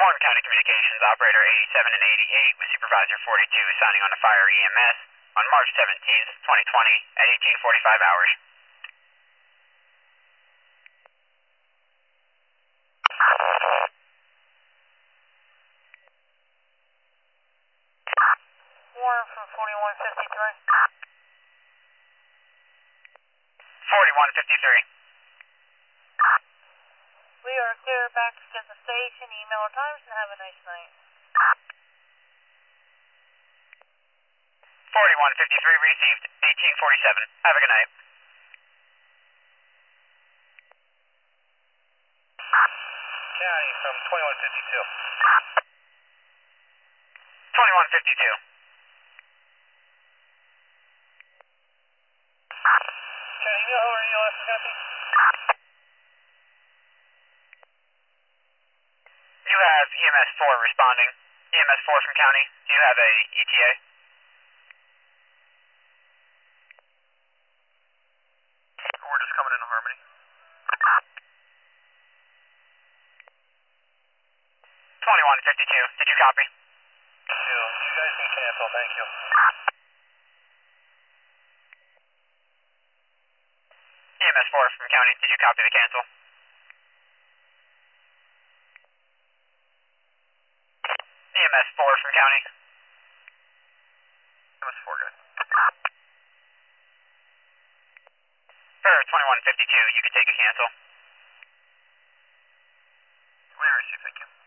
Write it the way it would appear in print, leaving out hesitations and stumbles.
Warren County Communications Operator 87 and 88 with Supervisor 42 signing on to Fire EMS on March 17th, 2020 at 18:45 hours. Warren from 4153. 4153. We are clear back to the station. Email our times and have a nice night. 4153 received. 18:47. Have a good night. County from 2152. 2152. County, you know who our ELS is going to be? You have EMS 4 responding. EMS 4 from County. Do you have a ETA? We're just coming into Harmony. 2152. Did you copy? You guys can cancel, thank you. EMS 4 from County. Did you copy the cancel? EMS 4 from County. EMS 4, good. For 2152, you can take a cancel. We received, thank you.